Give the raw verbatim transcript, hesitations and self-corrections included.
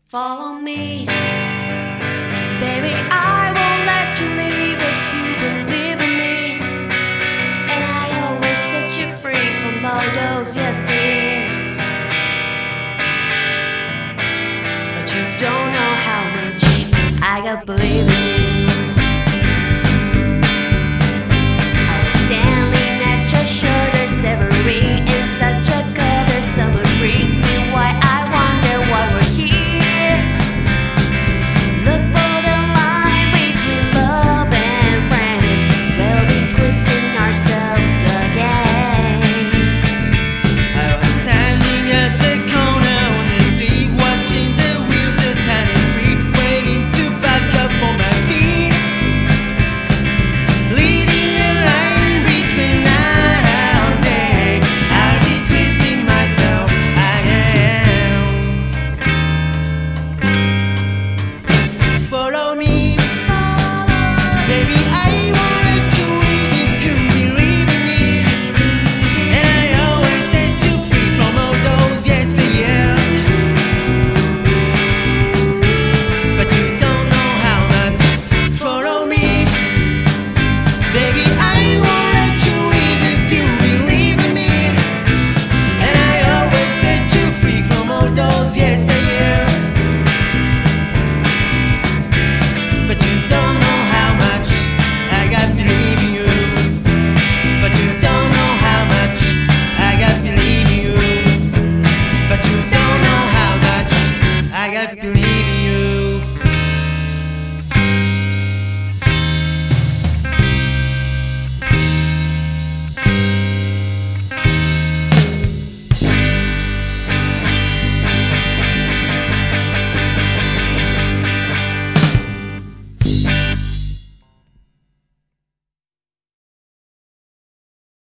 Follow me, baby, I won't let you leave if you believe in me. And I always set you free from all those yesteryears. But you don't know how much I got believe